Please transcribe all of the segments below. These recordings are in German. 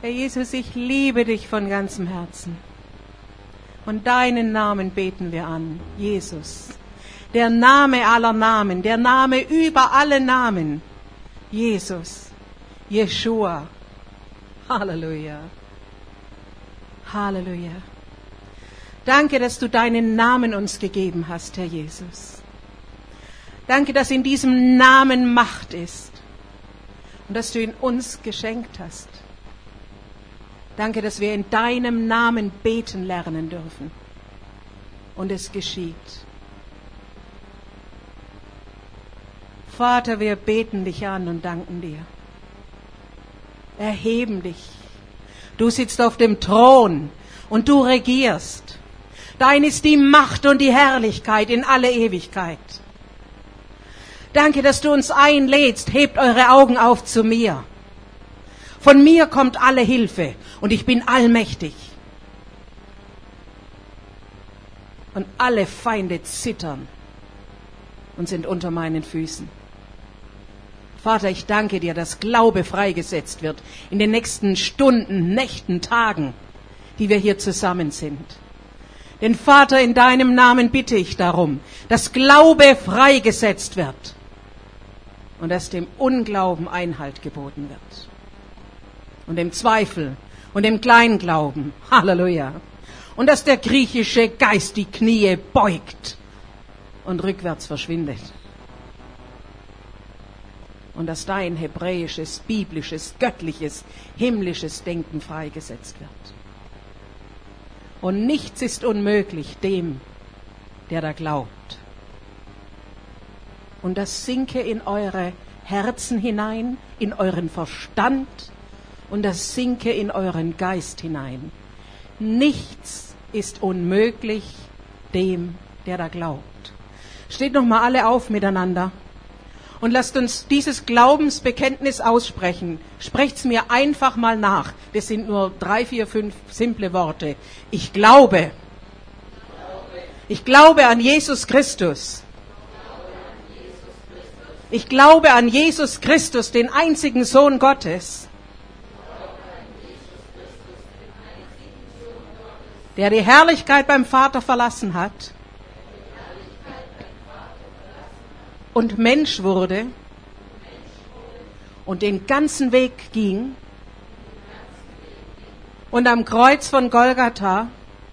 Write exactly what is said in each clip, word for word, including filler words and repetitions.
Herr Jesus, ich liebe dich von ganzem Herzen. Und deinen Namen beten wir an, Jesus. Der Name aller Namen, der Name über alle Namen. Jesus, Jeshua. Halleluja. Halleluja. Danke, dass du deinen Namen uns gegeben hast, Herr Jesus. Danke, dass in diesem Namen Macht ist und dass du ihn uns geschenkt hast. Danke, dass wir in deinem Namen beten lernen dürfen. Und es geschieht. Vater, wir beten dich an und danken dir. Erheben dich. Du sitzt auf dem Thron und du regierst. Dein ist die Macht und die Herrlichkeit in alle Ewigkeit. Danke, dass du uns einlädst. Hebt eure Augen auf zu mir. Von mir kommt alle Hilfe und ich bin allmächtig. Und alle Feinde zittern und sind unter meinen Füßen. Vater, ich danke dir, dass Glaube freigesetzt wird in den nächsten Stunden, Nächten, Tagen, die wir hier zusammen sind. Denn Vater, in deinem Namen bitte ich darum, dass Glaube freigesetzt wird und dass dem Unglauben Einhalt geboten wird. Und dem Zweifel und dem Kleinglauben. Halleluja. Und dass der griechische Geist die Knie beugt und rückwärts verschwindet. Und dass dein hebräisches, biblisches, göttliches, himmlisches Denken freigesetzt wird. Und nichts ist unmöglich dem, der da glaubt. Und das sinke in eure Herzen hinein, in euren Verstand, und das sinke in euren Geist hinein. Nichts ist unmöglich dem, der da glaubt. Steht noch mal alle auf miteinander und lasst uns dieses Glaubensbekenntnis aussprechen. Sprecht's mir einfach mal nach. Das sind nur drei, vier, fünf simple Worte. Ich glaube. Ich glaube an Jesus Christus. Ich glaube an Jesus Christus, den einzigen Sohn Gottes, der die Herrlichkeit beim Vater verlassen hat und Mensch wurde und den ganzen Weg ging und am Kreuz von Golgatha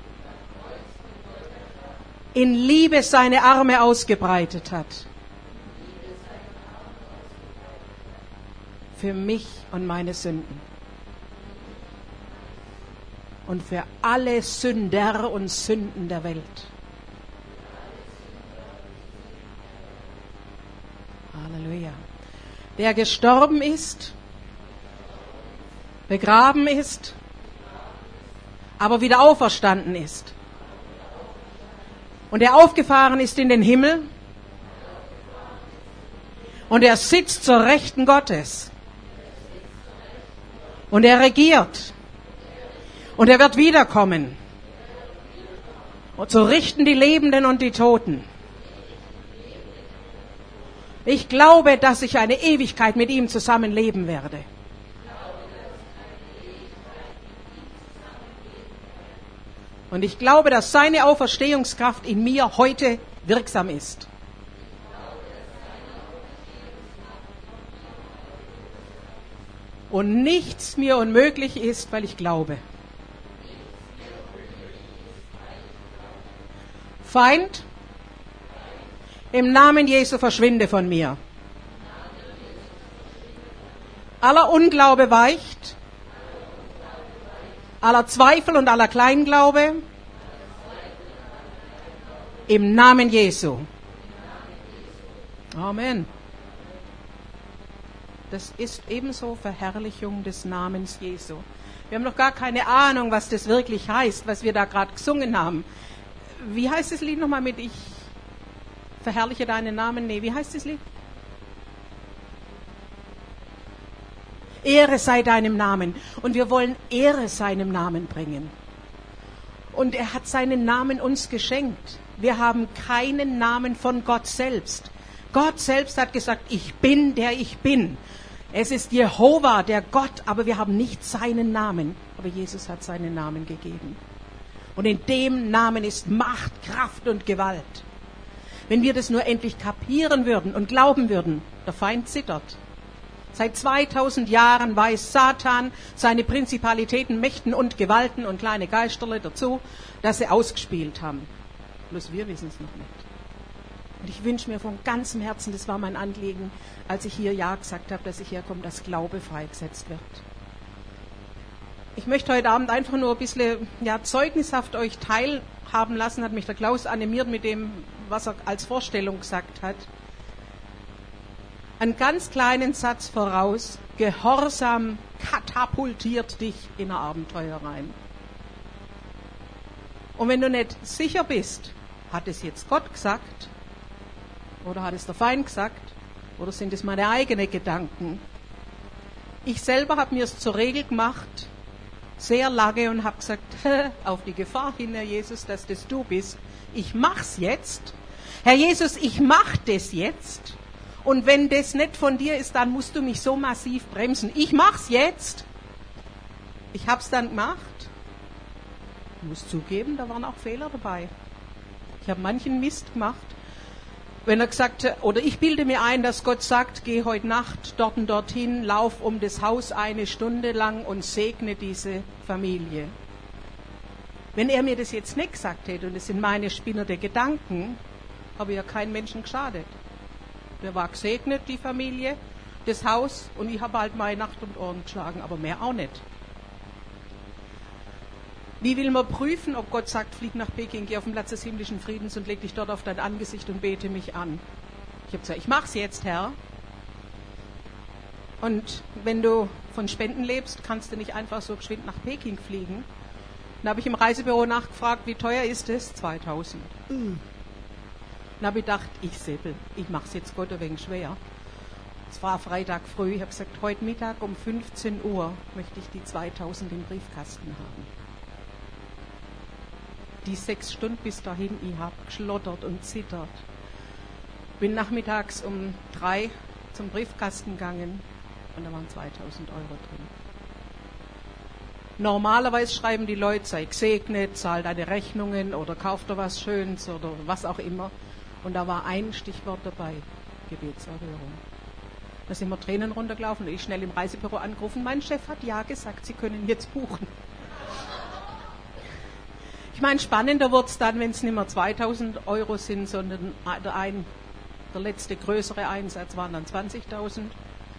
in Liebe seine Arme ausgebreitet hat. Für mich und meine Sünden. Und für alle Sünder und Sünden der Welt. Halleluja. Der gestorben ist, begraben ist, aber wieder auferstanden ist. Und er aufgefahren ist in den Himmel. Und er sitzt zur Rechten Gottes. Und er regiert. Und er wird wiederkommen. Und so richten die Lebenden und die Toten. Ich glaube, dass ich eine Ewigkeit mit ihm zusammen leben werde. Und ich glaube, dass seine Auferstehungskraft in mir heute wirksam ist. Und nichts mir unmöglich ist, weil ich glaube. Feind, im Namen Jesu verschwinde von mir. Aller Unglaube weicht, aller Zweifel und aller Kleinglaube, im Namen Jesu. Amen. Das ist ebenso Verherrlichung des Namens Jesu. Wir haben noch gar keine Ahnung, was das wirklich heißt, was wir da gerade gesungen haben. Wie heißt das Lied nochmal mit Ich verherrliche deinen Namen? Nee, wie heißt das Lied? Ehre sei deinem Namen. Und wir wollen Ehre seinem Namen bringen. Und er hat seinen Namen uns geschenkt. Wir haben keinen Namen von Gott selbst. Gott selbst hat gesagt, ich bin, der ich bin. Es ist Jehova, der Gott, aber wir haben nicht seinen Namen. Aber Jesus hat seinen Namen gegeben. Und in dem Namen ist Macht, Kraft und Gewalt. Wenn wir das nur endlich kapieren würden und glauben würden, der Feind zittert. Seit zweitausend Jahren weiß Satan seine Prinzipalitäten, Mächten und Gewalten und kleine Geisterle dazu, dass sie ausgespielt haben. Bloß wir wissen es noch nicht. Und ich wünsche mir von ganzem Herzen, das war mein Anliegen, als ich hier Ja gesagt habe, dass ich herkomme, dass Glaube freigesetzt wird. Ich möchte heute Abend einfach nur ein bisschen ja, zeugnishaft euch teilhaben lassen, hat mich der Klaus animiert mit dem, was er als Vorstellung gesagt hat. Einen ganz kleinen Satz voraus, Gehorsam katapultiert dich in ein Abenteuer rein. Und wenn du nicht sicher bist, hat es jetzt Gott gesagt, oder hat es der Feind gesagt, oder sind es meine eigenen Gedanken? Ich selber habe mir es zur Regel gemacht, sehr lange, und habe gesagt, auf die Gefahr hin, Herr Jesus, dass das du bist, ich mach's jetzt. Herr Jesus, ich mach das jetzt. Und wenn das nicht von dir ist, dann musst du mich so massiv bremsen. Ich mach's jetzt. Ich hab's dann gemacht. Ich muss zugeben, da waren auch Fehler dabei. Ich habe manchen Mist gemacht. Wenn er gesagt hat, oder ich bilde mir ein, dass Gott sagt, geh heute Nacht dort und dorthin, lauf um das Haus eine Stunde lang und segne diese Familie. Wenn er mir das jetzt nicht gesagt hätte, und es sind meine spinnerte Gedanken, habe ich ja keinen Menschen geschadet. Der war gesegnet, die Familie, das Haus, und ich habe halt meine Nacht um die Ohren geschlagen, aber mehr auch nicht. Wie will man prüfen, ob Gott sagt, flieg nach Peking, geh auf den Platz des himmlischen Friedens und leg dich dort auf dein Angesicht und bete mich an? Ich habe gesagt, ich mach's jetzt, Herr. Und wenn du von Spenden lebst, kannst du nicht einfach so geschwind nach Peking fliegen. Dann habe ich im Reisebüro nachgefragt, wie teuer ist es? zweitausend. Mm. Dann habe ich gedacht, ich seppel, ich mach's jetzt Gott ein wenig schwer. Es war Freitag früh, ich habe gesagt, heute Mittag um fünfzehn Uhr möchte ich die zweitausend im Briefkasten haben. Die sechs Stunden bis dahin, ich habe geschlottert und zittert. Bin nachmittags um drei zum Briefkasten gegangen und da waren zweitausend Euro drin. Normalerweise schreiben die Leute, sei gesegnet, zahl deine Rechnungen oder kauf dir was Schönes oder was auch immer. Und da war ein Stichwort dabei, Gebetserhörung. Da sind mir Tränen runtergelaufen und ich schnell im Reisebüro angerufen. Mein Chef hat ja gesagt, Sie können jetzt buchen. Ich meine, spannender wird es dann, wenn es nicht mehr zweitausend Euro sind, sondern der, ein, der letzte größere Einsatz waren dann zwanzigtausend.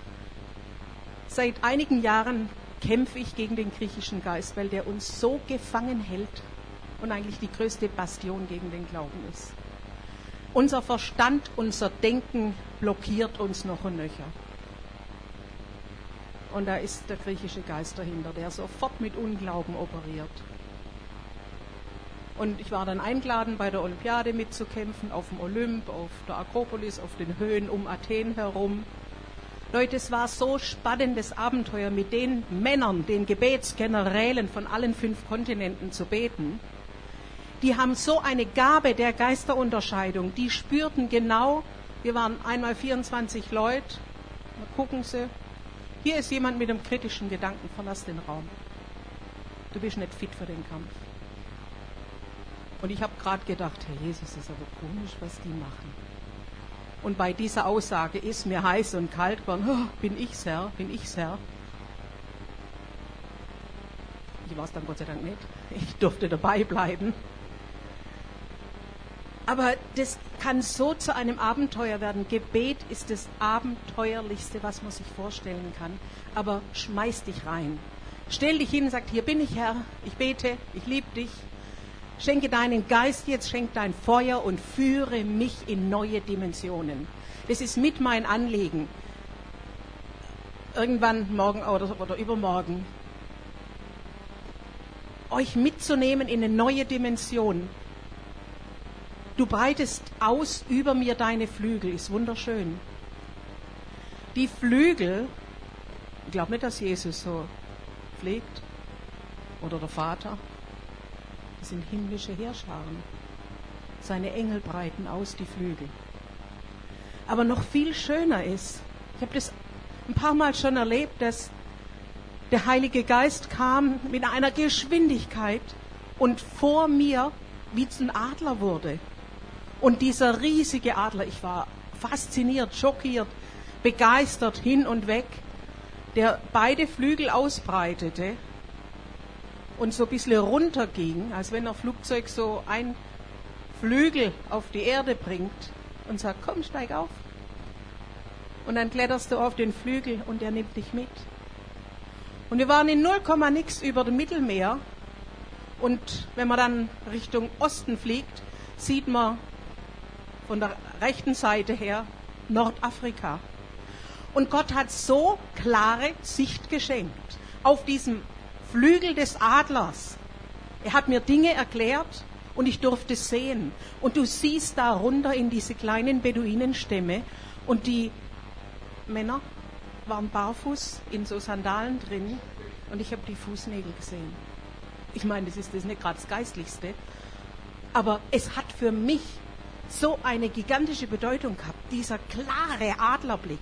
Seit einigen Jahren kämpfe ich gegen den griechischen Geist, weil der uns so gefangen hält und eigentlich die größte Bastion gegen den Glauben ist. Unser Verstand, unser Denken blockiert uns noch und nöcher. Und da ist der griechische Geist dahinter, der sofort mit Unglauben operiert. Und ich war dann eingeladen, bei der Olympiade mitzukämpfen, auf dem Olymp, auf der Akropolis, auf den Höhen um Athen herum. Leute, es war so spannendes Abenteuer, mit den Männern, den Gebetsgenerälen von allen fünf Kontinenten zu beten. Die haben so eine Gabe der Geisterunterscheidung. Die spürten genau, wir waren einmal vierundzwanzig Leute, da gucken sie, hier ist jemand mit einem kritischen Gedanken, verlass den Raum. Du bist nicht fit für den Kampf. Und ich habe gerade gedacht, Herr Jesus, das ist aber komisch, was die machen. Und bei dieser Aussage, ist mir heiß und kalt geworden, oh, bin ich's Herr, bin ich's Herr. Ich war es dann Gott sei Dank nicht. Ich durfte dabei bleiben. Aber das kann so zu einem Abenteuer werden. Gebet ist das Abenteuerlichste, was man sich vorstellen kann. Aber schmeiß dich rein. Stell dich hin und sag, hier bin ich, Herr, ich bete, ich liebe dich. Schenke deinen Geist jetzt, schenk dein Feuer und führe mich in neue Dimensionen. Das ist mit mein Anliegen. Irgendwann morgen oder, oder übermorgen. Euch mitzunehmen in eine neue Dimension. Du breitest aus über mir deine Flügel, ist wunderschön. Die Flügel, ich glaube nicht, dass Jesus so pflegt, oder der Vater, das sind himmlische Heerscharen. Seine Engel breiten aus die Flügel. Aber noch viel schöner ist, ich habe das ein paar Mal schon erlebt, dass der Heilige Geist kam mit einer Geschwindigkeit und vor mir wie ein Adler wurde. Und dieser riesige Adler, ich war fasziniert, schockiert, begeistert, hin und weg, der beide Flügel ausbreitete und so ein bisschen runterging, als wenn ein Flugzeug so ein Flügel auf die Erde bringt und sagt, komm, steig auf. Und dann kletterst du auf den Flügel und der nimmt dich mit. Und wir waren in null Komma nix über dem Mittelmeer. Und wenn man dann Richtung Osten fliegt, sieht man von der rechten Seite her Nordafrika. Und Gott hat so klare Sicht geschenkt auf diesem Flügel des Adlers. Er hat mir Dinge erklärt und ich durfte sehen. Und du siehst da runter in diese kleinen Beduinenstämme und die Männer waren barfuß in so Sandalen drin und ich habe die Fußnägel gesehen. Ich meine, das ist das nicht gerade das Geistlichste, aber es hat für mich so eine gigantische Bedeutung gehabt, dieser klare Adlerblick.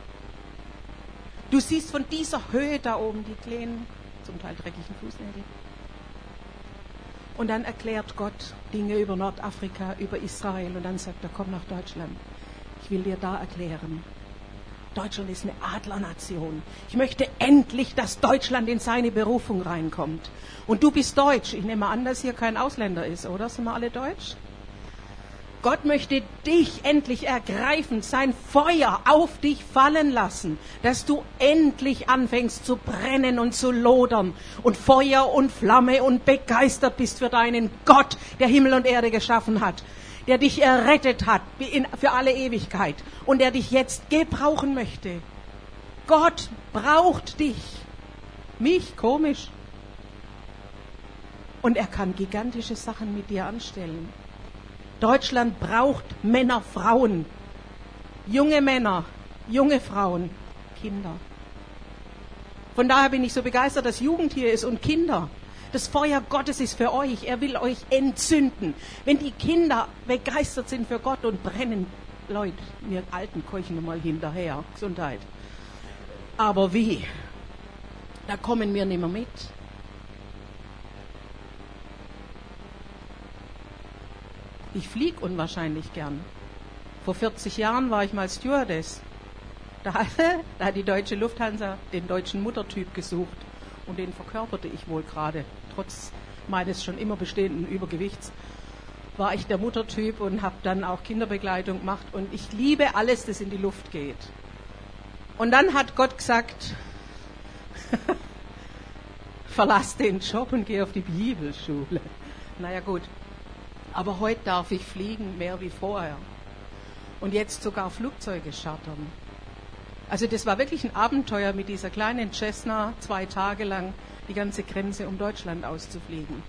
Du siehst von dieser Höhe da oben die kleinen, zum Teil dreckigen Fußnägel. Und dann erklärt Gott Dinge über Nordafrika, über Israel und dann sagt er, komm nach Deutschland. Ich will dir da erklären. Deutschland ist eine Adlernation. Ich möchte endlich, dass Deutschland in seine Berufung reinkommt. Und du bist Deutsch. Ich nehme an, dass hier kein Ausländer ist, oder? Sind wir alle Deutsch? Gott möchte dich endlich ergreifen, sein Feuer auf dich fallen lassen, dass du endlich anfängst zu brennen und zu lodern und Feuer und Flamme und begeistert bist für deinen Gott, der Himmel und Erde geschaffen hat, der dich errettet hat für alle Ewigkeit und der dich jetzt gebrauchen möchte. Gott braucht dich. Mich, komisch. Und er kann gigantische Sachen mit dir anstellen. Deutschland braucht Männer, Frauen, junge Männer, junge Frauen, Kinder. Von daher bin ich so begeistert, dass Jugend hier ist und Kinder. Das Feuer Gottes ist für euch. Er will euch entzünden. Wenn die Kinder begeistert sind für Gott und brennen, Leute, wir Alten keuchen mal hinterher. Gesundheit. Aber wie? Da kommen wir nicht mehr mit. Ich fliege unwahrscheinlich gern. Vor vierzig Jahren war ich mal Stewardess. Da, da hat die deutsche Lufthansa den deutschen Muttertyp gesucht. Und den verkörperte ich wohl gerade. Trotz meines schon immer bestehenden Übergewichts war ich der Muttertyp und habe dann auch Kinderbegleitung gemacht. Und ich liebe alles, das in die Luft geht. Und dann hat Gott gesagt, verlass den Job und geh auf die Bibelschule. Naja gut. Aber heute darf ich fliegen, mehr wie vorher. Und jetzt sogar Flugzeuge chartern. Also das war wirklich ein Abenteuer, mit dieser kleinen Cessna zwei Tage lang die ganze Grenze um Deutschland auszufliegen.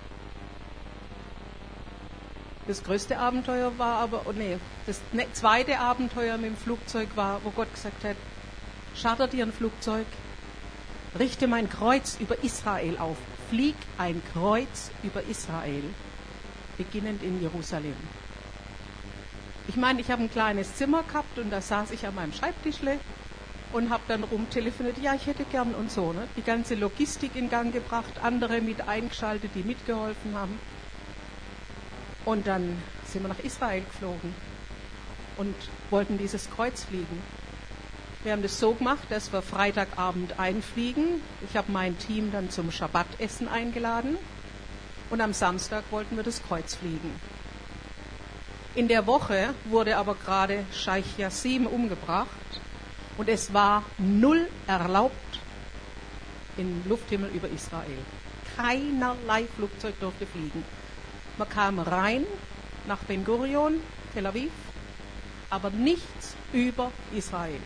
Das größte Abenteuer war aber, oh nee, das zweite Abenteuer mit dem Flugzeug war, wo Gott gesagt hat, charter dir ein Flugzeug, richte mein Kreuz über Israel auf, flieg ein Kreuz über Israel. Beginnend in Jerusalem. Ich meine, ich habe ein kleines Zimmer gehabt und da saß ich an meinem Schreibtischle und habe dann rumtelefoniert, ja, ich hätte gern und so. Ne? Die ganze Logistik in Gang gebracht, andere mit eingeschaltet, die mitgeholfen haben. Und dann sind wir nach Israel geflogen und wollten dieses Kreuz fliegen. Wir haben das so gemacht, dass wir Freitagabend einfliegen. Ich habe mein Team dann zum Schabbatessen eingeladen. Und am Samstag wollten wir das Kreuz fliegen. In der Woche wurde aber gerade Scheich Yassim umgebracht und es war null erlaubt im Lufthimmel über Israel. Keinerlei Flugzeug durfte fliegen. Man kam rein nach Ben Gurion, Tel Aviv, aber nichts über Israel.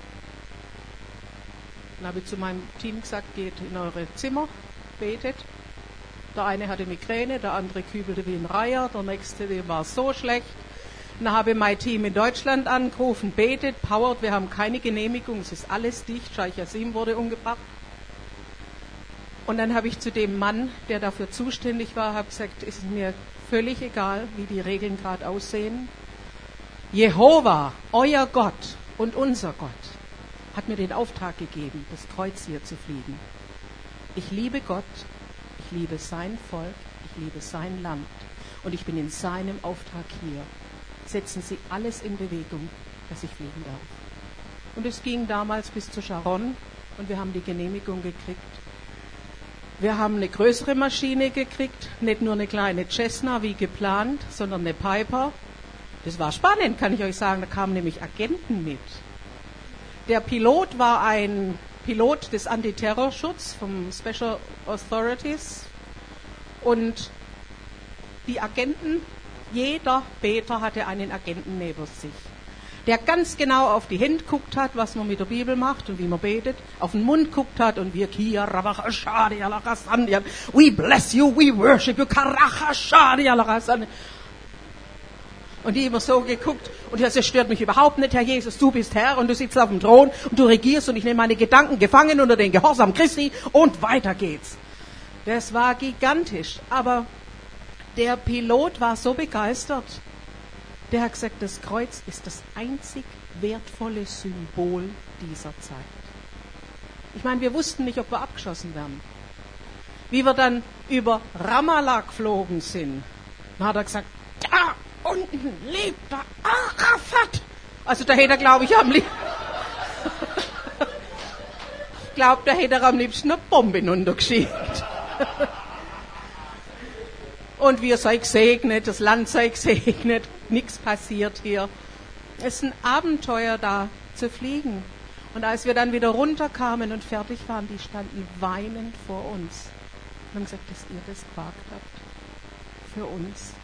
Dann habe ich zu meinem Team gesagt, geht in eure Zimmer, betet. Der eine hatte Migräne, der andere kübelte wie ein Reiher, der nächste, dem war so schlecht. Dann habe ich mein Team in Deutschland angerufen, betet, powert, wir haben keine Genehmigung, es ist alles dicht, Scheich Yassim wurde umgebracht. Und dann habe ich zu dem Mann, der dafür zuständig war, habe gesagt, es ist mir völlig egal, wie die Regeln gerade aussehen. Jehova, euer Gott und unser Gott, hat mir den Auftrag gegeben, das Kreuz hier zu fliegen. Ich liebe Gott, ich liebe sein Volk, ich liebe sein Land und ich bin in seinem Auftrag hier. Setzen Sie alles in Bewegung, dass ich fliegen darf. Und es ging damals bis zu Sharon und wir haben die Genehmigung gekriegt. Wir haben eine größere Maschine gekriegt, nicht nur eine kleine Cessna wie geplant, sondern eine Piper. Das war spannend, kann ich euch sagen, da kamen nämlich Agenten mit. Der Pilot war ein Pilot des Antiterrorschutzes vom Special Authorities und die Agenten, jeder Beter hatte einen Agenten neben sich, der ganz genau auf die Hände guckt hat, was man mit der Bibel macht und wie man betet, auf den Mund guckt hat und wir Kia Rabachashadi Alarasandian, we bless you, we worship you, Karachashadi Alarasandian. Und die immer so geguckt und das stört mich überhaupt nicht, Herr Jesus, du bist Herr und du sitzt auf dem Thron und du regierst und ich nehme meine Gedanken gefangen unter den Gehorsam Christi und weiter geht's. Das war gigantisch, aber der Pilot war so begeistert, der hat gesagt, das Kreuz ist das einzig wertvolle Symbol dieser Zeit. Ich meine, wir wussten nicht, ob wir abgeschossen werden. Wie wir dann über Ramallah geflogen sind, dann hat er gesagt, da unten lebt der Arafat. Also da hätte er, glaube ich, am liebsten, ich glaube, da hätte er am liebsten eine Bombe hinuntergeschickt. Und wir sei gesegnet, das Land sei gesegnet, nichts passiert hier. Es ist ein Abenteuer, da zu fliegen. Und als wir dann wieder runterkamen und fertig waren, die standen weinend vor uns und haben gesagt, dass ihr das gewagt habt. Für uns.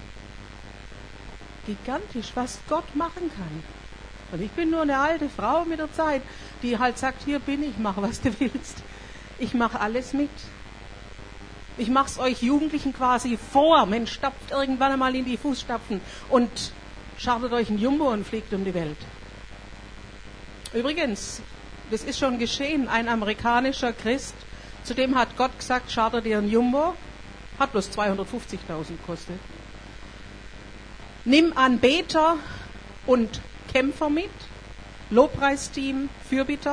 Gigantisch, was Gott machen kann. Und ich bin nur eine alte Frau mit der Zeit, die halt sagt, hier bin ich, mach was du willst. Ich mache alles mit. Ich mache es euch Jugendlichen quasi vor. Mensch, stapft irgendwann einmal in die Fußstapfen und chartert euch ein Jumbo und fliegt um die Welt. Übrigens, das ist schon geschehen. Ein amerikanischer Christ, zu dem hat Gott gesagt, chartert dir ein Jumbo, hat bloß zweihundertfünfzigtausend gekostet. Nimm Anbeter und Kämpfer mit, Lobpreisteam, Fürbitter,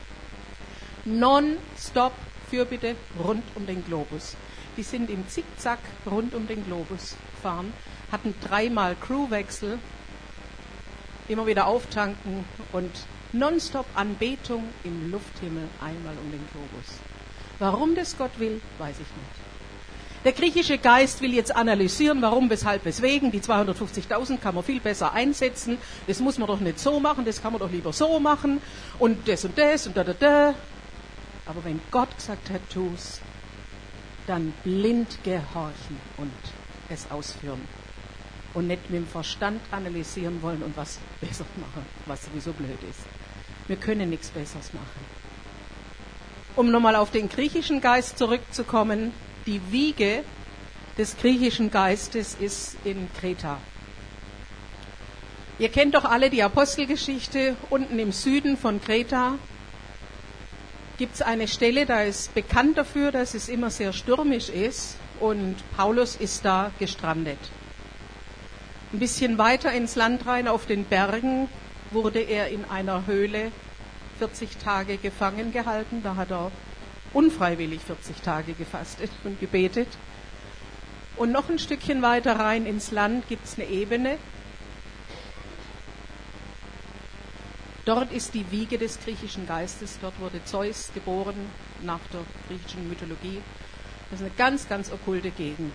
non-stop Fürbitte rund um den Globus. Die sind im Zickzack rund um den Globus gefahren, hatten dreimal Crewwechsel, immer wieder auftanken und nonstop Anbetung im Lufthimmel einmal um den Globus. Warum das Gott will, weiß ich nicht. Der griechische Geist will jetzt analysieren, warum, weshalb, weswegen. Die zweihundertfünfzigtausend kann man viel besser einsetzen. Das muss man doch nicht so machen, das kann man doch lieber so machen. Und das und das und da, da, da. Aber wenn Gott gesagt hat, tu's, dann blind gehorchen und es ausführen. Und nicht mit dem Verstand analysieren wollen und was besser machen, was sowieso blöd ist. Wir können nichts Besseres machen. Um nochmal auf den griechischen Geist zurückzukommen, die Wiege des griechischen Geistes ist in Kreta. Ihr kennt doch alle die Apostelgeschichte. Unten im Süden von Kreta gibt es eine Stelle, da ist bekannt dafür, dass es immer sehr stürmisch ist und Paulus ist da gestrandet. Ein bisschen weiter ins Land rein auf den Bergen wurde er in einer Höhle vierzig Tage gefangen gehalten. Da hat er unfreiwillig vierzig Tage gefastet und gebetet. Und noch ein Stückchen weiter rein ins Land gibt es eine Ebene. Dort ist die Wiege des griechischen Geistes. Dort wurde Zeus geboren nach der griechischen Mythologie. Das ist eine ganz, ganz okkulte Gegend.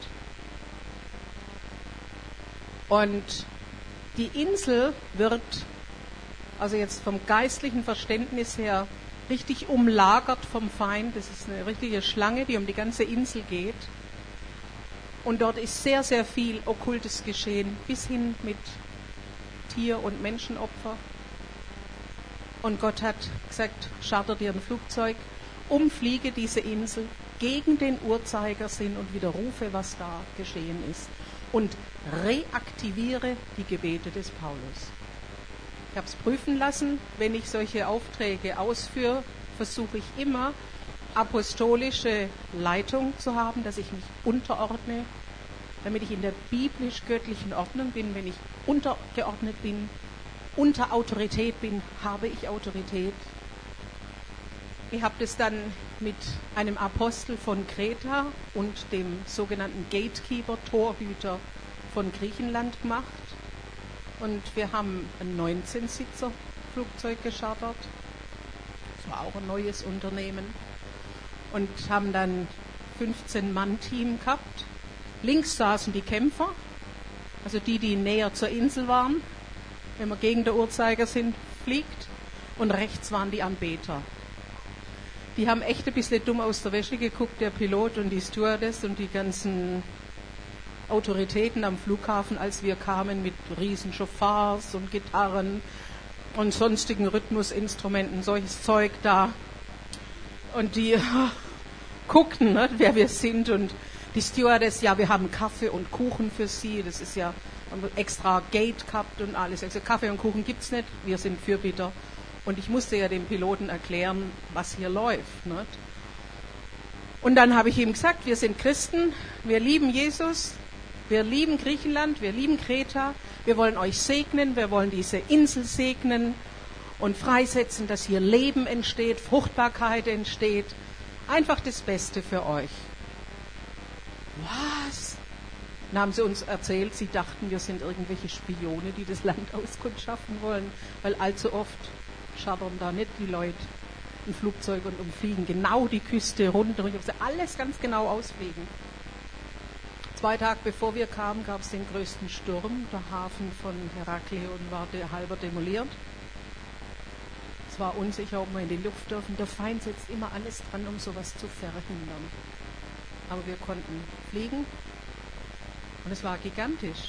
Und die Insel wird, also jetzt vom geistlichen Verständnis her, richtig umlagert vom Feind. Das ist eine richtige Schlange, die um die ganze Insel geht. Und dort ist sehr, sehr viel Okkultes geschehen, bis hin mit Tier- und Menschenopfer. Und Gott hat gesagt, charter dir ein Flugzeug, umfliege diese Insel gegen den Uhrzeigersinn und widerrufe, was da geschehen ist. Und reaktiviere die Gebete des Paulus. Ich habe es prüfen lassen, wenn ich solche Aufträge ausführe, versuche ich immer apostolische Leitung zu haben, dass ich mich unterordne, damit ich in der biblisch-göttlichen Ordnung bin. Wenn ich untergeordnet bin, unter Autorität bin, habe ich Autorität. Ich habe das dann mit einem Apostel von Kreta und dem sogenannten Gatekeeper, Torhüter von Griechenland gemacht. Und wir haben ein neunzehn-Sitzer-Flugzeug geschartert. Das war auch ein neues Unternehmen. Und haben dann fünfzehn-Mann-Team gehabt. Links saßen die Kämpfer, also die, die näher zur Insel waren, wenn man gegen den Uhrzeigersinn fliegt. Und rechts waren die Anbeter. Die haben echt ein bisschen dumm aus der Wäsche geguckt, der Pilot und die Stewardess und die ganzen Autoritäten am Flughafen, als wir kamen mit riesen Chauffeurs und Gitarren und sonstigen Rhythmusinstrumenten, solches Zeug da. Und die äh, guckten, ne, wer wir sind. Und die Stewardess, ja, wir haben Kaffee und Kuchen für Sie. Das ist ja extra Gate gehabt und alles. Also Kaffee und Kuchen gibt's nicht, wir sind Fürbitter. Und ich musste ja dem Piloten erklären, was hier läuft. Nicht? Und dann habe ich ihm gesagt, wir sind Christen, wir lieben Jesus, wir lieben Griechenland, wir lieben Kreta, wir wollen euch segnen, wir wollen diese Insel segnen und freisetzen, dass hier Leben entsteht, Fruchtbarkeit entsteht. Einfach das Beste für euch. Was? Dann haben sie uns erzählt, sie dachten, wir sind irgendwelche Spione, die das Land auskundschaften wollen, weil allzu oft chartern da nicht die Leute ein Flugzeug und umfliegen genau die Küste runter. Und ich habe alles ganz genau ausfliegen. Zwei Tage bevor wir kamen, gab es den größten Sturm. Der Hafen von Heraklion war de- halber demoliert. Es war unsicher, ob wir in die Luft dürfen. Der Feind setzt immer alles dran, um sowas zu verhindern. Aber wir konnten fliegen und es war gigantisch.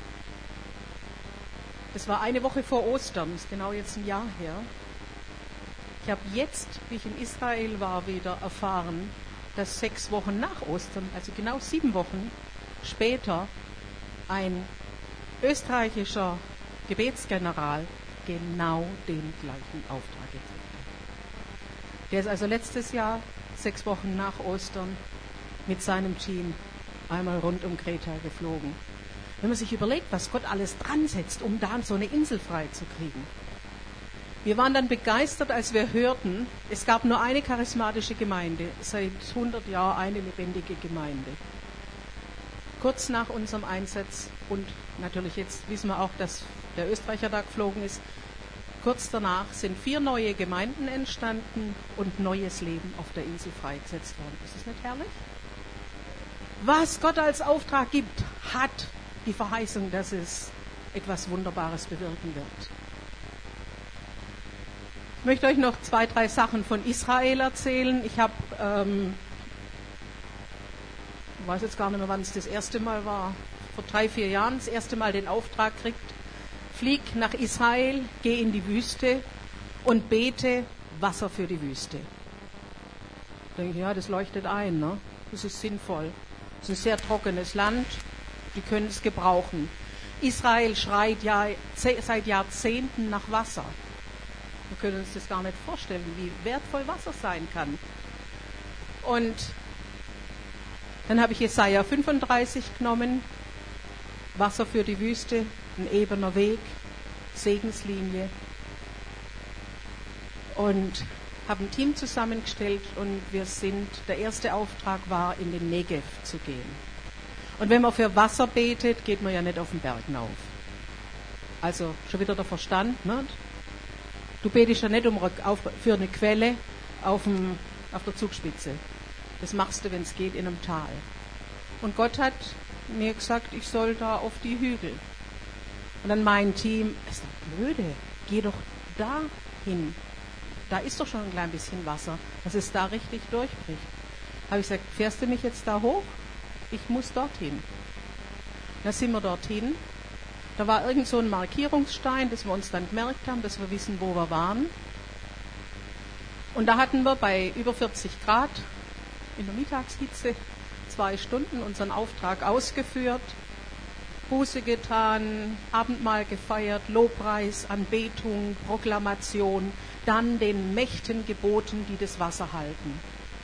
Das war eine Woche vor Ostern, ist genau jetzt ein Jahr her. Ich habe jetzt, wie ich in Israel war, wieder erfahren, dass sechs Wochen nach Ostern, also genau sieben Wochen später, ein österreichischer Gebetsgeneral genau den gleichen Auftrag gekriegt hat. Der ist also letztes Jahr, sechs Wochen nach Ostern, mit seinem Team einmal rund um Kreta geflogen. Wenn man sich überlegt, was Gott alles dran setzt, um da so eine Insel frei zu kriegen. Wir waren dann begeistert, als wir hörten, es gab nur eine charismatische Gemeinde, seit hundert Jahren eine lebendige Gemeinde. Kurz nach unserem Einsatz, und natürlich jetzt wissen wir auch, dass der Österreicher da geflogen ist, kurz danach sind vier neue Gemeinden entstanden und neues Leben auf der Insel freigesetzt worden. Ist das nicht herrlich? Was Gott als Auftrag gibt, hat die Verheißung, dass es etwas Wunderbares bewirken wird. Ich möchte euch noch zwei, drei Sachen von Israel erzählen. Ich habe, ähm, ich weiß jetzt gar nicht mehr, wann es das erste Mal war, vor drei, vier Jahren das erste Mal den Auftrag kriegt, flieg nach Israel, geh in die Wüste und bete Wasser für die Wüste. Da denke ich, ja, das leuchtet ein, ne? Das ist sinnvoll. Es ist ein sehr trockenes Land, die können es gebrauchen. Israel schreit ja seit Jahrzehnten nach Wasser. Wir können uns das gar nicht vorstellen, wie wertvoll Wasser sein kann. Und dann habe ich Jesaja fünfunddreißig genommen, Wasser für die Wüste, ein ebener Weg, Segenslinie. Und habe ein Team zusammengestellt und wir sind, der erste Auftrag war, in den Negev zu gehen. Und wenn man für Wasser betet, geht man ja nicht auf den Berg hinauf. Also schon wieder der Verstand, ne? Du betest ja nicht um, auf, für eine Quelle auf, dem, auf der Zugspitze. Das machst du, wenn es geht, in einem Tal. Und Gott hat mir gesagt, ich soll da auf die Hügel. Und dann mein Team, ist doch blöde, geh doch da hin. Da ist doch schon ein klein bisschen Wasser, dass es da richtig durchbricht. Habe ich gesagt, fährst du mich jetzt da hoch? Ich muss dorthin. Da sind wir dorthin. Da war irgend so ein Markierungsstein, dass wir uns dann gemerkt haben, dass wir wissen, wo wir waren. Und da hatten wir bei über vierzig Grad in der Mittagshitze zwei Stunden unseren Auftrag ausgeführt, Buße getan, Abendmahl gefeiert, Lobpreis, Anbetung, Proklamation, dann den Mächten geboten, die das Wasser halten.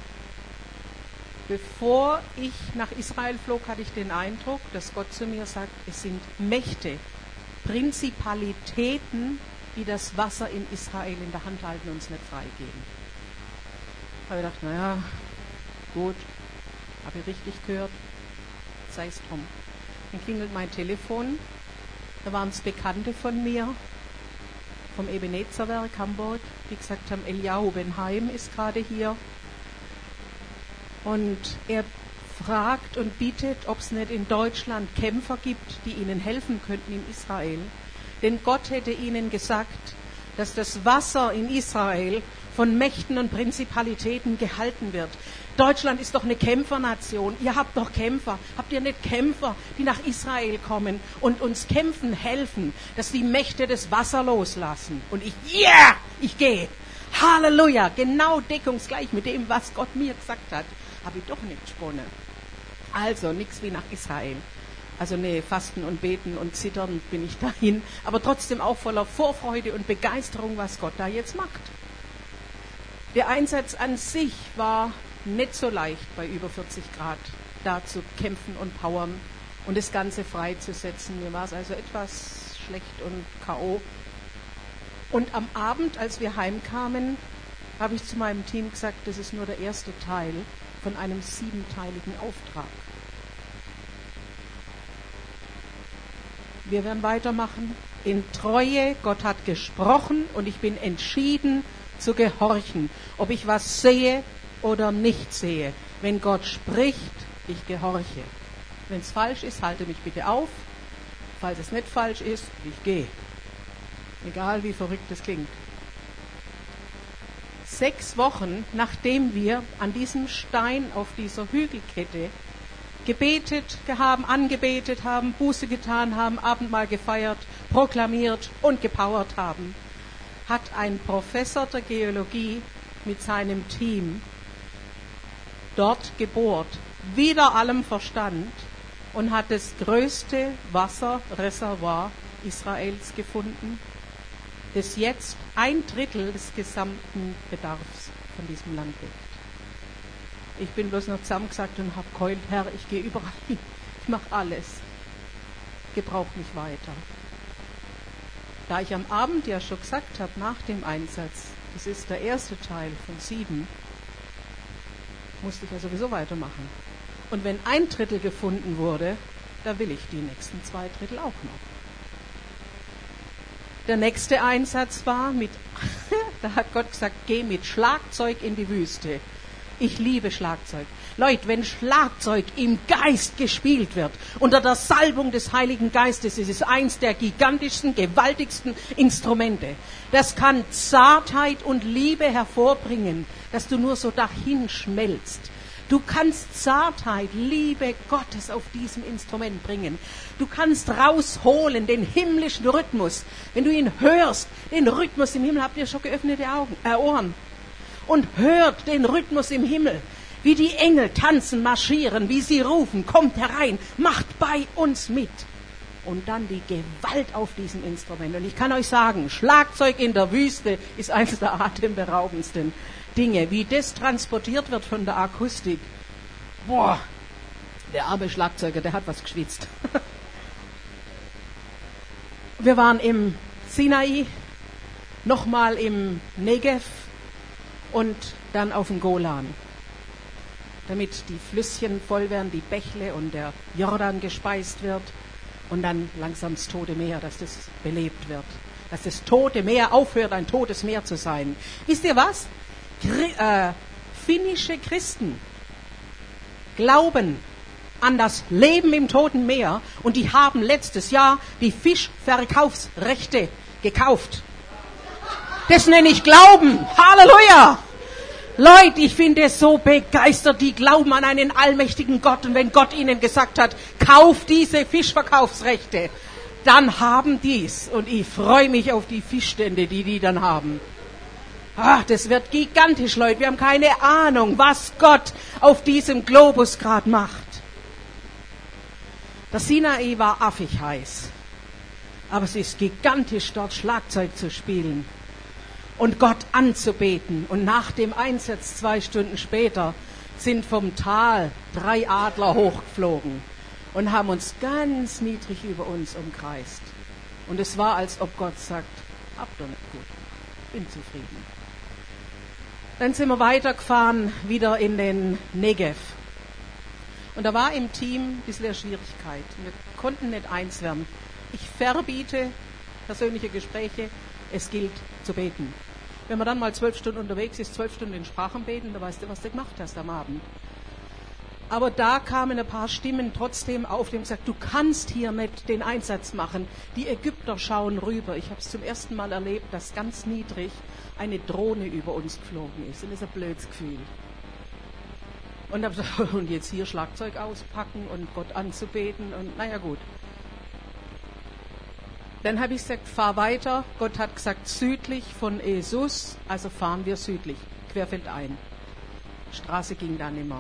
Bevor ich nach Israel flog, hatte ich den Eindruck, dass Gott zu mir sagt, es sind Mächte, Prinzipalitäten, die das Wasser in Israel in der Hand halten und uns nicht freigeben. Habe ich gedacht, naja, gut, habe ich richtig gehört, sei es drum. Dann klingelt mein Telefon, da waren es Bekannte von mir, vom Ebenezer-Werk Hamburg, die gesagt haben, Eliyahu Ben-Haim ist gerade hier. Und er fragt und bittet, ob es nicht in Deutschland Kämpfer gibt, die ihnen helfen könnten in Israel. Denn Gott hätte ihnen gesagt, dass das Wasser in Israel von Mächten und Prinzipalitäten gehalten wird. Deutschland ist doch eine Kämpfernation. Ihr habt doch Kämpfer. Habt ihr nicht Kämpfer, die nach Israel kommen und uns kämpfen helfen, dass die Mächte das Wasser loslassen? Und ich, ja, yeah, ich gehe. Halleluja. Genau deckungsgleich mit dem, was Gott mir gesagt hat. Habe ich doch nicht gesponnen. Also, nichts wie nach Israel. Also, nee, Fasten und Beten und Zittern bin ich dahin. Aber trotzdem auch voller Vorfreude und Begeisterung, was Gott da jetzt macht. Der Einsatz an sich war nicht so leicht bei über vierzig Grad, da zu kämpfen und powern und das Ganze freizusetzen. Mir war es also etwas schlecht und K O. Und am Abend, als wir heimkamen, habe ich zu meinem Team gesagt, das ist nur der erste Teil von einem siebenteiligen Auftrag. Wir werden weitermachen in Treue. Gott hat gesprochen und ich bin entschieden zu gehorchen, ob ich was sehe oder nicht sehe. Wenn Gott spricht, ich gehorche. Wenn es falsch ist, halte mich bitte auf. Falls es nicht falsch ist, ich gehe. Egal wie verrückt es klingt. Sechs Wochen, nachdem wir an diesem Stein auf dieser Hügelkette gebetet haben, angebetet haben, Buße getan haben, Abendmahl gefeiert, proklamiert und gepowert haben, hat ein Professor der Geologie mit seinem Team dort gebohrt, wider allem Verstand, und hat das größte Wasserreservoir Israels gefunden, das jetzt ein Drittel des gesamten Bedarfs von diesem Land deckt. Ich bin bloß noch zusammengesackt und habe geheult, Herr, ich gehe überall hin, ich mache alles, gebrauch mich weiter. Da ich am Abend ja schon gesagt habe, nach dem Einsatz, das ist der erste Teil von sieben, musste ich ja sowieso weitermachen. Und wenn ein Drittel gefunden wurde, da will ich die nächsten zwei Drittel auch noch. Der nächste Einsatz war, mit, da hat Gott gesagt, geh mit Schlagzeug in die Wüste. Ich liebe Schlagzeug. Leute, wenn Schlagzeug im Geist gespielt wird, unter der Salbung des Heiligen Geistes, ist es eins der gigantischsten, gewaltigsten Instrumente. Das kann Zartheit und Liebe hervorbringen, dass du nur so dahin schmelzt. Du kannst Zartheit, Liebe Gottes auf diesem Instrument bringen. Du kannst rausholen den himmlischen Rhythmus. Wenn du ihn hörst, den Rhythmus im Himmel, habt ihr schon geöffnete Augen, äh, Ohren. Und hört den Rhythmus im Himmel, wie die Engel tanzen, marschieren, wie sie rufen, kommt herein, macht bei uns mit. Und dann die Gewalt auf diesem Instrument. Und ich kann euch sagen, Schlagzeug in der Wüste ist eines der atemberaubendsten Dinge. Wie das transportiert wird von der Akustik. Boah, der arme Schlagzeuger, der hat was geschwitzt. Wir waren im Sinai, nochmal im Negev und dann auf dem Golan, damit die Flüsschen voll werden, die Bächle und der Jordan gespeist wird und dann langsam das Tote Meer, dass das belebt wird, dass das Tote Meer aufhört, ein totes Meer zu sein. Wisst ihr was? Chri- äh, finnische Christen glauben an das Leben im Toten Meer und die haben letztes Jahr die Fischverkaufsrechte gekauft. Das nenne ich Glauben. Halleluja! Leute, ich finde es so begeistert, die glauben an einen allmächtigen Gott. Und wenn Gott ihnen gesagt hat, kauf diese Fischverkaufsrechte, dann haben die's. Und ich freue mich auf die Fischstände, die die dann haben. Ach, das wird gigantisch, Leute. Wir haben keine Ahnung, was Gott auf diesem Globus gerade macht. Der Sinai war affig heiß. Aber es ist gigantisch, dort Schlagzeug zu spielen und Gott anzubeten. Und nach dem Einsatz, zwei Stunden später, sind vom Tal drei Adler hochgeflogen und haben uns ganz niedrig über uns umkreist. Und es war, als ob Gott sagt, habt ihr nicht gut, bin zufrieden. Dann sind wir weitergefahren, wieder in den Negev. Und da war im Team ein bisschen eine Schwierigkeit. Wir konnten nicht eins werden. Ich verbiete persönliche Gespräche, es gilt zu beten. Wenn man dann mal zwölf Stunden unterwegs ist, zwölf Stunden in Sprachen beten, dann weißt du, was du gemacht hast am Abend. Aber da kamen ein paar Stimmen trotzdem auf, die haben gesagt, du kannst hier nicht den Einsatz machen. Die Ägypter schauen rüber. Ich habe es zum ersten Mal erlebt, dass ganz niedrig eine Drohne über uns geflogen ist. Und das ist ein blödes Gefühl. Und, hab, und jetzt hier Schlagzeug auspacken und Gott anzubeten und naja gut. Dann habe ich gesagt, fahr weiter. Gott hat gesagt, südlich von Jesus, also fahren wir südlich, querfeldein. Straße ging da nicht mehr.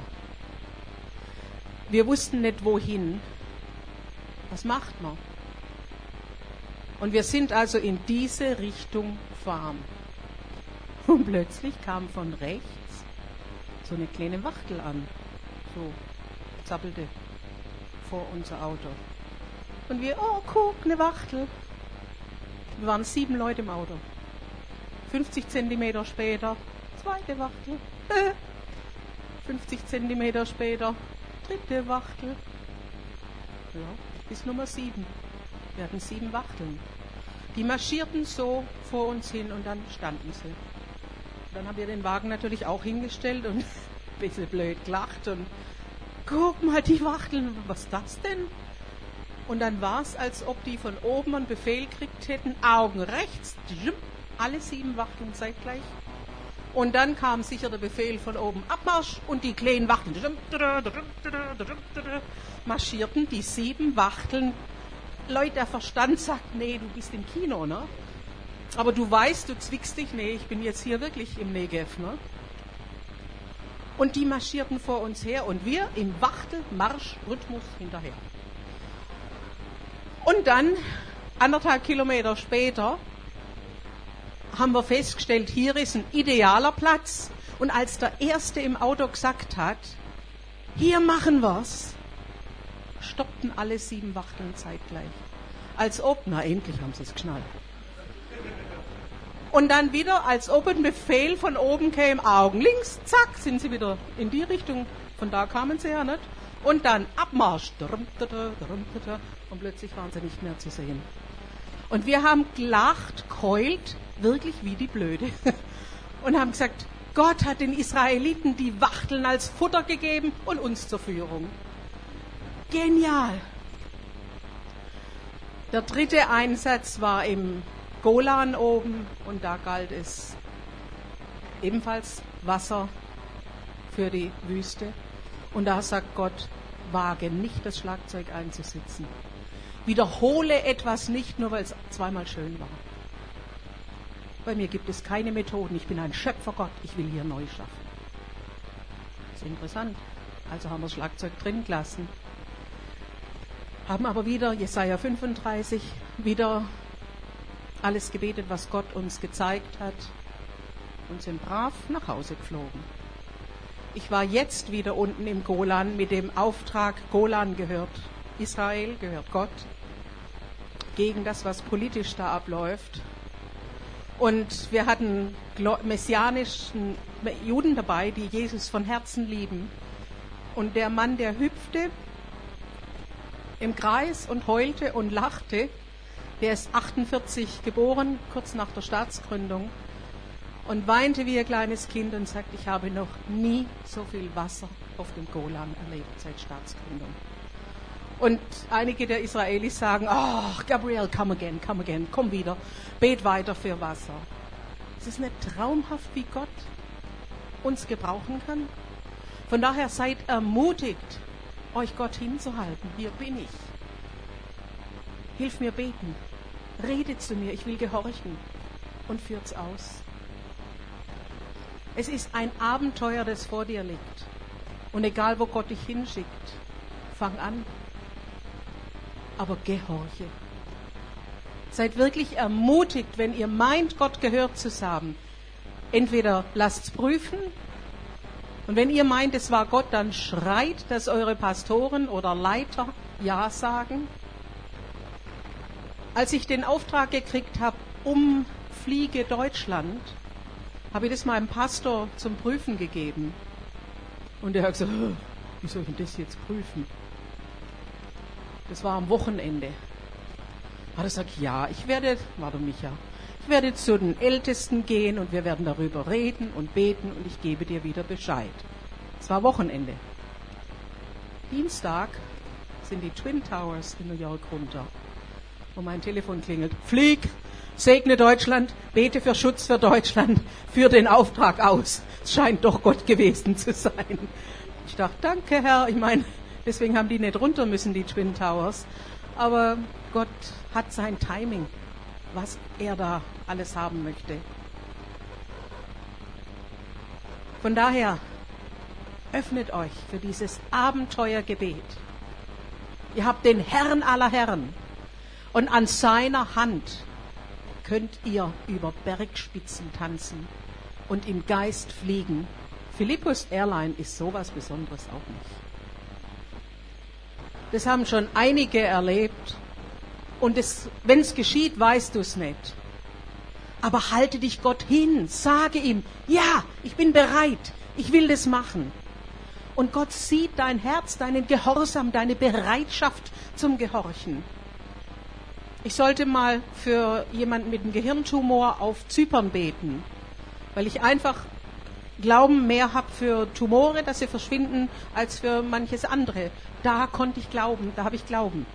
Wir wussten nicht, wohin. Was macht man? Und wir sind also in diese Richtung gefahren. Und plötzlich kam von rechts so eine kleine Wachtel an. So zappelte vor unser Auto. Und wir, oh, guck, eine Wachtel. Wir waren sieben Leute im Auto. fünfzig Zentimeter später, zweite Wachtel. fünfzig Zentimeter später, dritte Wachtel. Ja, bis Nummer sieben. Wir hatten sieben Wachteln. Die marschierten so vor uns hin und dann standen sie. Dann haben wir den Wagen natürlich auch hingestellt und ein bisschen blöd gelacht und guck mal die Wachteln, was ist das denn? Und dann war es, als ob die von oben einen Befehl gekriegt hätten, Augen rechts, alle sieben Wachteln zeitgleich. Und dann kam sicher der Befehl von oben, Abmarsch, und die kleinen Wachteln marschierten, die sieben Wachteln. Leute, der Verstand sagt, nee, du bist im Kino, ne? Aber du weißt, du zwickst dich, nee, ich bin jetzt hier wirklich im Negev, ne? Und die marschierten vor uns her und wir im Wachtelmarschrhythmus hinterher. Und dann, anderthalb Kilometer später, haben wir festgestellt, hier ist ein idealer Platz. Und als der Erste im Auto gesagt hat, hier machen wir's, stoppten alle sieben Wachteln zeitgleich. Als ob, na endlich haben sie es geschnallt. Und dann wieder, als ob ein Befehl von oben käme, Augen links, zack, sind sie wieder in die Richtung. Von da kamen sie ja nicht. Und dann Abmarsch. Und plötzlich waren sie nicht mehr zu sehen. Und wir haben gelacht, keult, wirklich wie die Blöde. Und haben gesagt, Gott hat den Israeliten die Wachteln als Futter gegeben und uns zur Führung. Genial. Der dritte Einsatz war im Golan oben und da galt es ebenfalls Wasser für die Wüste. Und da sagt Gott, wage nicht das Schlagzeug einzusetzen. Wiederhole etwas nicht, nur weil es zweimal schön war. Bei mir gibt es keine Methoden. Ich bin ein Schöpfergott. Ich will hier neu schaffen. Das ist interessant. Also haben wir das Schlagzeug drin gelassen. Haben aber wieder, Jesaja fünfunddreißig, wieder alles gebetet, was Gott uns gezeigt hat. Und sind brav nach Hause geflogen. Ich war jetzt wieder unten im Golan mit dem Auftrag, Golan gehört Israel, gehört Gott, gegen das, was politisch da abläuft. Und wir hatten messianischen Juden dabei, die Jesus von Herzen lieben. Und der Mann, der hüpfte im Kreis und heulte und lachte, der ist achtundvierzig geboren, kurz nach der Staatsgründung, und weinte wie ein kleines Kind und sagt, ich habe noch nie so viel Wasser auf dem Golan erlebt seit Staatsgründung. Und einige der Israelis sagen, ach, oh, Gabriel, come again, come again, komm wieder, bet weiter für Wasser. Es ist nicht traumhaft, wie Gott uns gebrauchen kann. Von daher seid ermutigt, euch Gott hinzuhalten. Hier bin ich. Hilf mir beten. Redet zu mir, ich will gehorchen. Und führt's aus. Es ist ein Abenteuer, das vor dir liegt. Und egal, wo Gott dich hinschickt, fang an. Aber gehorche. Seid wirklich ermutigt, wenn ihr meint, Gott gehört zu haben. Entweder lasst's prüfen, und wenn ihr meint, es war Gott, dann schreit, dass eure Pastoren oder Leiter Ja sagen. Als ich den Auftrag gekriegt habe, umfliege Deutschland, habe ich das meinem Pastor zum Prüfen gegeben. Und er hat gesagt, wie soll ich denn das jetzt prüfen? Das war am Wochenende. Hat er gesagt, ja, ich werde, warte Micha, ich werde zu den Ältesten gehen und wir werden darüber reden und beten und ich gebe dir wieder Bescheid. Es war Wochenende. Dienstag sind die Twin Towers in New York runter. Und mein Telefon klingelt. Flieg, segne Deutschland, bete für Schutz für Deutschland, führe den Auftrag aus. Es scheint doch Gott gewesen zu sein. Ich dachte, danke Herr. Ich meine, deswegen haben die nicht runter müssen, die Twin Towers. Aber Gott hat sein Timing, was er da alles haben möchte. Von daher, öffnet euch für dieses Abenteuergebet. Ihr habt den Herrn aller Herren und an seiner Hand könnt ihr über Bergspitzen tanzen und im Geist fliegen. Philippus Airline ist sowas Besonderes auch nicht. Das haben schon einige erlebt und wenn es geschieht, weißt du es nicht. Aber halte dich Gott hin, sage ihm, ja, ich bin bereit, ich will das machen. Und Gott sieht dein Herz, deinen Gehorsam, deine Bereitschaft zum Gehorchen. Ich sollte mal für jemanden mit einem Gehirntumor auf Zypern beten, weil ich einfach Glauben mehr habe für Tumore, dass sie verschwinden, als für manches andere. Da konnte ich glauben, da habe ich Glauben.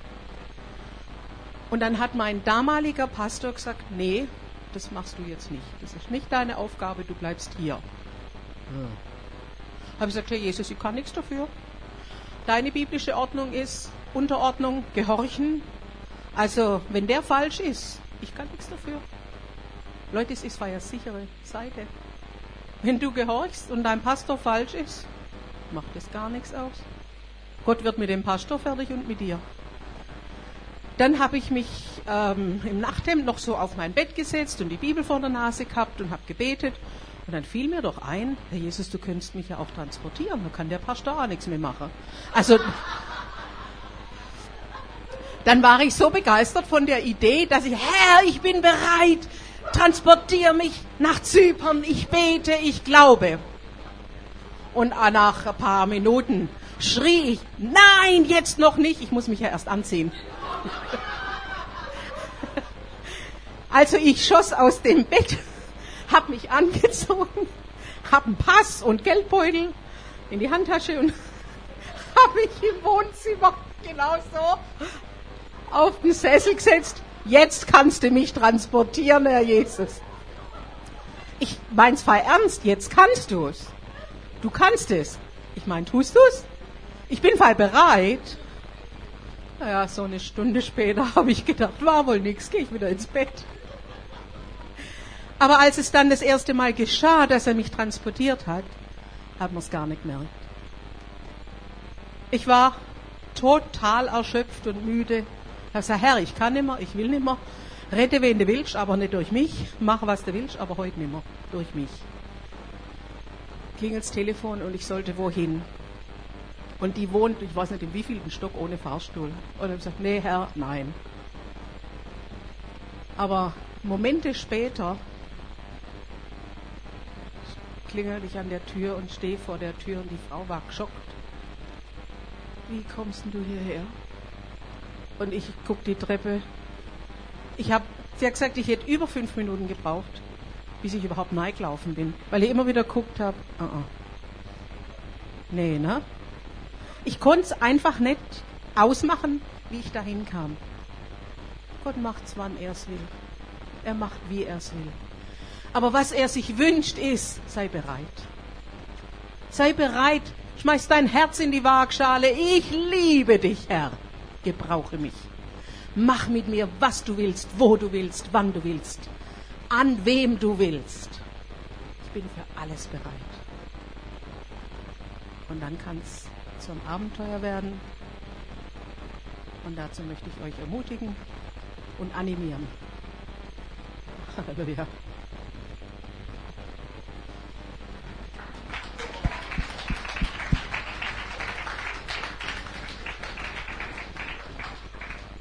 Und dann hat mein damaliger Pastor gesagt, nee, das machst du jetzt nicht. Das ist nicht deine Aufgabe, du bleibst hier. Ja. Habe ich gesagt, Herr Jesus, ich kann nichts dafür. Deine biblische Ordnung ist Unterordnung, Gehorchen. Also, wenn der falsch ist, ich kann nichts dafür. Leute, es ist eine sichere Seite. Wenn du gehorchst und dein Pastor falsch ist, macht das gar nichts aus. Gott wird mit dem Pastor fertig und mit dir. Dann habe ich mich ähm, im Nachthemd noch so auf mein Bett gesetzt und die Bibel vor der Nase gehabt und habe gebetet. Und dann fiel mir doch ein, Herr Jesus, du könntest mich ja auch transportieren, da kann der Pastor auch nichts mehr machen. Also, dann war ich so begeistert von der Idee, dass ich, Herr, ich bin bereit, transportiere mich nach Zypern, ich bete, ich glaube. Und nach ein paar Minuten schrie ich, nein, jetzt noch nicht, ich muss mich ja erst anziehen. Also ich schoss aus dem Bett, hab mich angezogen, hab einen Pass und Geldbeutel in die Handtasche und hab mich im Wohnzimmer genau so auf den Sessel gesetzt. Jetzt kannst du mich transportieren, Herr Jesus. Ich mein's voll ernst, jetzt kannst du es. Du kannst es. Ich mein, tust du's? Ich bin voll bereit. Naja, so eine Stunde später habe ich gedacht, war wohl nix, gehe ich wieder ins Bett. Aber als es dann das erste Mal geschah, dass er mich transportiert hat, hat man es gar nicht gemerkt. Ich war total erschöpft und müde. Ich habe gesagt, Herr, ich kann nicht mehr, ich will nicht mehr. Rette, wen du willst, aber nicht durch mich. Mach, was du willst, aber heute nicht mehr. Durch mich. Klingelt das Telefon und ich sollte wohin. Und die wohnt, ich weiß nicht, in wievielten Stock ohne Fahrstuhl. Und ich habe gesagt, nee, Herr, nein. Aber Momente später klingel ich an der Tür und stehe vor der Tür und die Frau war geschockt. Wie kommst denn du hierher? Und ich guck die Treppe. Ich hab, sie hat gesagt, ich hätte über fünf Minuten gebraucht, bis ich überhaupt reingelaufen bin, weil ich immer wieder geguckt habe. Uh-uh. Nee, ne? Ich konnte es einfach nicht ausmachen, wie ich dahin kam. Gott macht's, wann er es will. Er macht, wie er es will. Aber was er sich wünscht, ist, sei bereit. Sei bereit, schmeiß dein Herz in die Waagschale. Ich liebe dich, Herr. Gebrauche mich. Mach mit mir, was du willst, wo du willst, wann du willst, an wem du willst. Ich bin für alles bereit. Und dann kann es zum Abenteuer werden. Und dazu möchte ich euch ermutigen und animieren. Halleluja.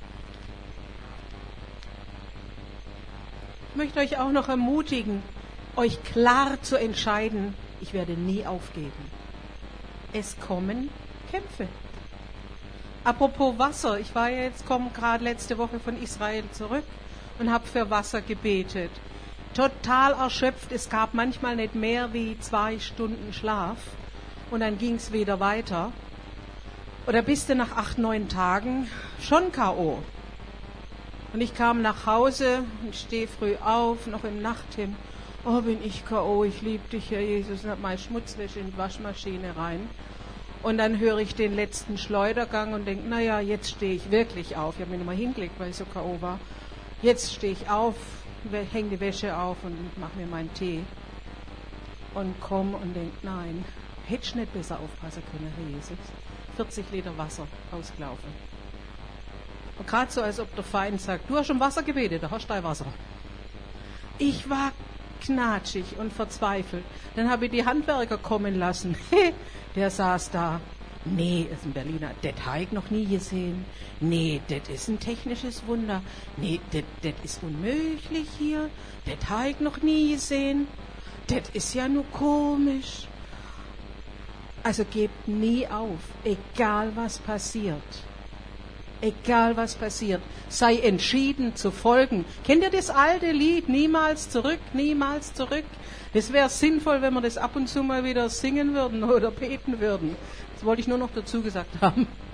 Ich möchte euch auch noch ermutigen, euch klar zu entscheiden, ich werde nie aufgeben. Es kommen Kämpfe. Apropos Wasser, ich war ja jetzt, komme gerade letzte Woche von Israel zurück und habe für Wasser gebetet. Total erschöpft, es gab manchmal nicht mehr wie zwei Stunden Schlaf und dann ging es wieder weiter. Oder bist du nach acht, neun Tagen schon K O? Und ich kam nach Hause und stehe früh auf, noch im Nachthemd. Oh, bin ich K O, ich liebe dich, Herr Jesus, und hab meine Schmutzwäsche in die Waschmaschine rein. Und dann höre ich den letzten Schleudergang und denke, naja, jetzt stehe ich wirklich auf. Ich habe mich nochmal hingelegt, weil ich so K O war. Jetzt stehe ich auf, hänge die Wäsche auf und mache mir meinen Tee. Und komme und denke, nein, hätte ich nicht besser aufpassen können, Herr Jesus. vierzig Liter Wasser ausgelaufen. Und gerade so, als ob der Feind sagt, du hast um Wasser gebetet, da hast du dein Wasser. Ich war knatschig und verzweifelt. Dann habe ich die Handwerker kommen lassen. Der saß da. Nee, ist ein Berliner. Das habe ich noch nie gesehen. Nee, das ist ein technisches Wunder. Nee, das ist unmöglich hier. Das habe ich noch nie gesehen. Das ist ja nur komisch. Also gebt nie auf, egal was passiert. Egal was passiert, sei entschieden zu folgen. Kennt ihr das alte Lied, niemals zurück, niemals zurück? Das wäre sinnvoll, wenn wir das ab und zu mal wieder singen würden oder beten würden. Das wollte ich nur noch dazu gesagt haben.